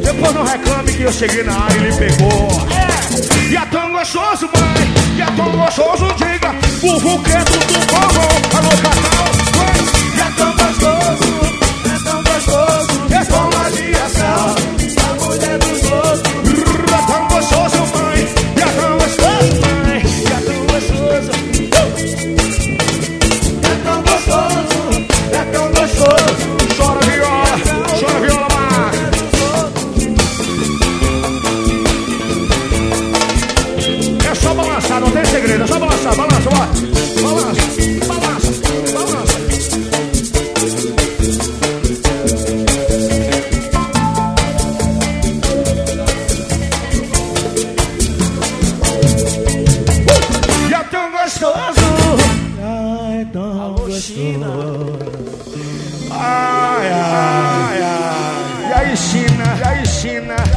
Depois não reclame que eu cheguei na área e ele pegou. E é tão gostoso, mãe, e é tão gostoso, diga o vulqueto do povo. Alô, Cacau, mãe. E é tão gostoso, é tão gostoso. É tão radiação, A mulher dos outros. é tão gostoso, mãe, e é tão gostoso, mãe, e é tão gostoso. É tão gostoso, é tão gostoso. Chora viola, Marcos. É só balançar, não tem segredo, é só balançar, balança, vai. Balança, balança, balança. E é tão gostoso. Ai, tão Alô, China. Ai, ai, ai. E aí, China? E aí, China?